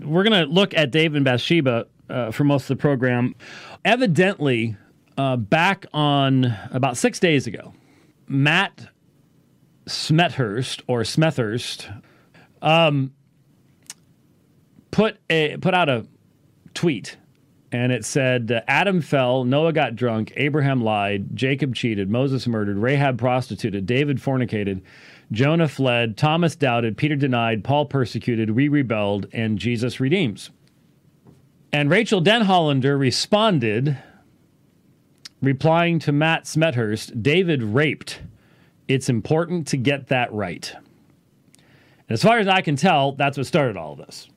we're going to look at David and Bathsheba for most of the program. Evidently, back on about 6 days ago, Matt Smethurst put out a tweet, and it said, Adam fell, Noah got drunk, Abraham lied, Jacob cheated, Moses murdered, Rahab prostituted, David fornicated, Jonah fled, Thomas doubted, Peter denied, Paul persecuted, we rebelled, and Jesus redeems. And Rachel Denhollander responded, replying to Matt Smethurst, David raped. It's important to get that right. And as far as I can tell, that's what started all of this.